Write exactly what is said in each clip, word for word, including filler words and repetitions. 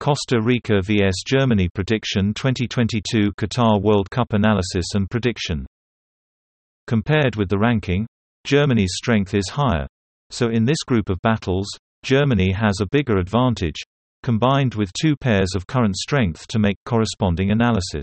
Costa Rica versus Germany Prediction twenty twenty-two Qatar World Cup Analysis and Prediction. Compared with the ranking, Germany's strength is higher. So in this group of battles, Germany has a bigger advantage, combined with two pairs of current strength to make corresponding analysis.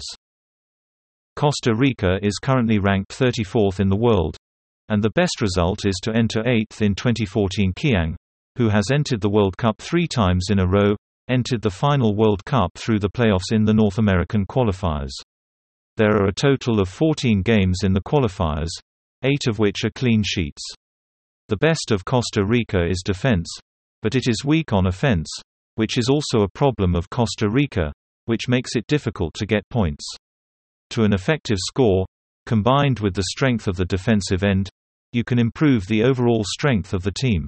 Costa Rica is currently ranked thirty-fourth in the world, and the best result is to enter eighth in twenty fourteen. Qiang, who has entered the World Cup three times in a row, entered the final World Cup through the playoffs in the North American qualifiers. There are a total of fourteen games in the qualifiers, eight of which are clean sheets. The best of Costa Rica is defense, but it is weak on offense, which is also a problem of Costa Rica, which makes it difficult to get points. To an effective score, combined with the strength of the defensive end, you can improve the overall strength of the team.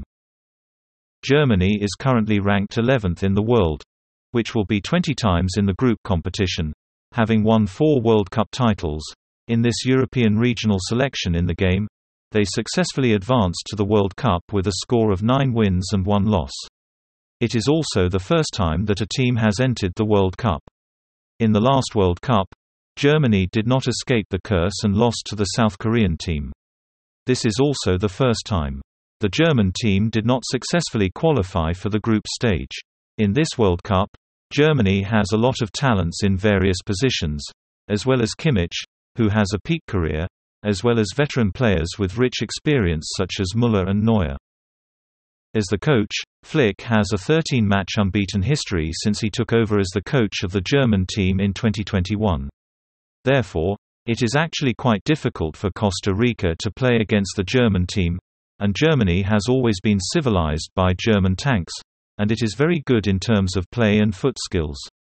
Germany is currently ranked eleventh in the world, which will be twenty times in the group competition, having won four World Cup titles. In this European regional selection in the game, they successfully advanced to the World Cup with a score of nine wins and one loss. It is also the first time that a team has entered the World Cup. In the last World Cup, Germany did not escape the curse and lost to the South Korean team. This is also the first time the German team did not successfully qualify for the group stage. In this World Cup, Germany has a lot of talents in various positions, as well as Kimmich, who has a peak career, as well as veteran players with rich experience such as Müller and Neuer. As the coach, Flick has a thirteen-match unbeaten history since he took over as the coach of the German team in twenty twenty-one. Therefore, it is actually quite difficult for Costa Rica to play against the German team, and Germany has always been civilized by German tanks, and it is very good in terms of play and foot skills.